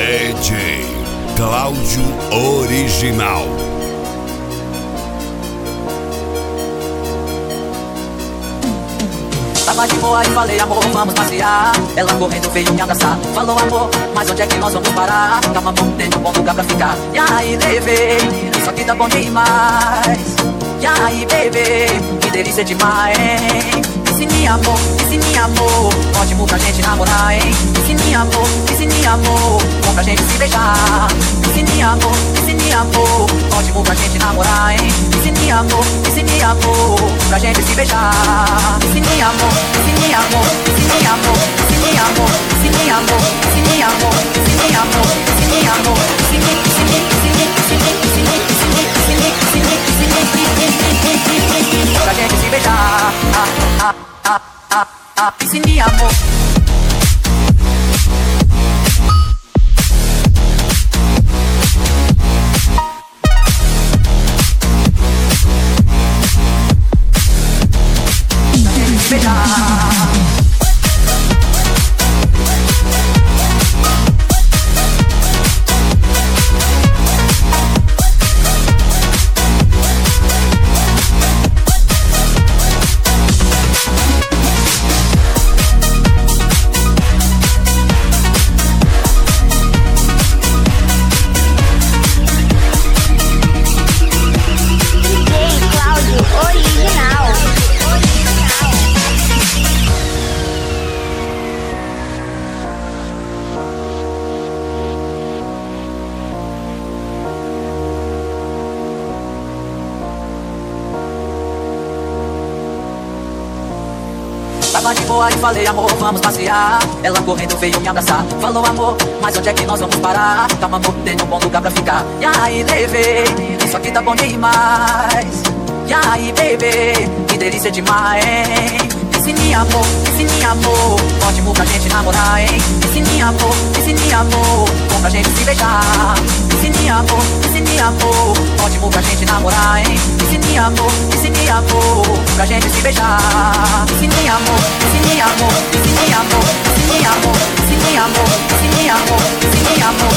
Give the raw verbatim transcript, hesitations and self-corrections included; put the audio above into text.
D J Cláudio Original. Tava de boa e falei, amor, vamos passear. Ela correndo veio me abraçar. Falou, amor, mas onde é que nós vamos parar? Calma, amor, tem um bom lugar pra ficar. E aí, bebê, isso aqui tá bom demais. E aí, bebê, que delícia demais, hein? Ensine amor, ensine amor, ótimo pra gente namorar, hein? Ensine amor, ensine amor, bom pra gente se beijar. Ensine amor, ensine amor, ótimo pra gente namorar, hein? Ensine amor, ensine amor, pra gente se beijar. Ensine amor, ensine amor, ensine amor, ensine amor, ensine amor, ensine amor, ensine amor, ensine amor, ensine, ensine, ensine, ensine, ensine, ensine, ensine, ensine, ensine, pra gente se beijar. Ah, ah, ah, ah, ensine amor. Tava de boa e falei, amor, vamos passear. Ela correndo veio me abraçar. Falou, amor, mas onde é que nós vamos parar? Calma, amor, tem um bom lugar pra ficar. E aí, levei, isso aqui tá bom demais. E aí, bebê, que delícia demais, hein? Ensine amor, ensine amor, ótimo pra gente namorar, hein? Ensine amor, ensine amor, bom pra gente se beijar. Ensine amor, ensine amor, ótimo pra gente namorar, hein? Ensine amor, ensine amor, pra gente se beijar. Ensine amor, ensine amor, ensine amor, ensine amor, ensine amor, ensine amor, ensine amor,